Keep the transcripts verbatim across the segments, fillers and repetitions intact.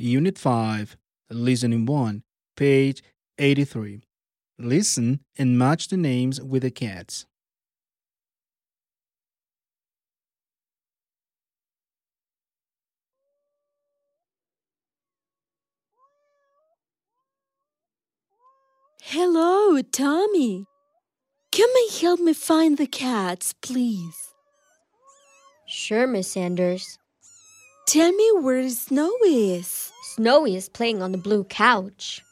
Unit five, Listening one, page eighty-three. Listen and match the names with the cats. Hello, Tommy. Come and help me find the cats, please. Sure, Miss Sanders. Tell me where Snow is. Snowy is playing on the blue couch.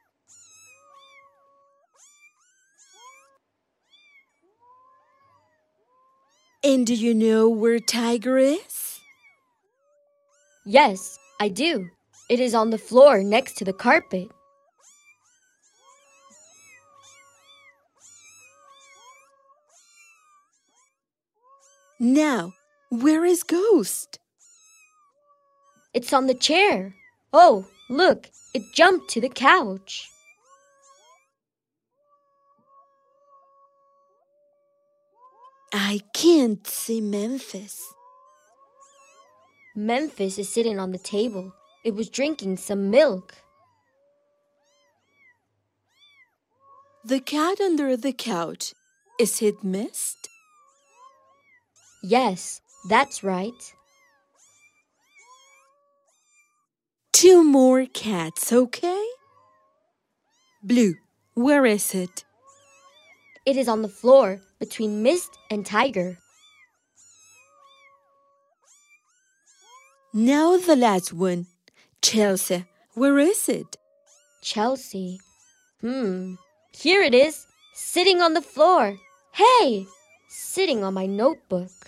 And do you know where Tiger is? Yes, I do. It is on the floor next to the carpet. Now, where is Ghost? It's on the chair. Oh, look, it jumped to the couch. I can't see Memphis. Memphis is sitting on the table. It was drinking some milk. The cat under the couch. Is it Mist? Yes, that's right. Two more cats, okay? Blue, where is it? It is on the floor between Mist and Tiger. Now the last one. Chelsea, where is it? Chelsea. Hmm. Here it is, sitting on the floor. Hey! Sitting on my notebook.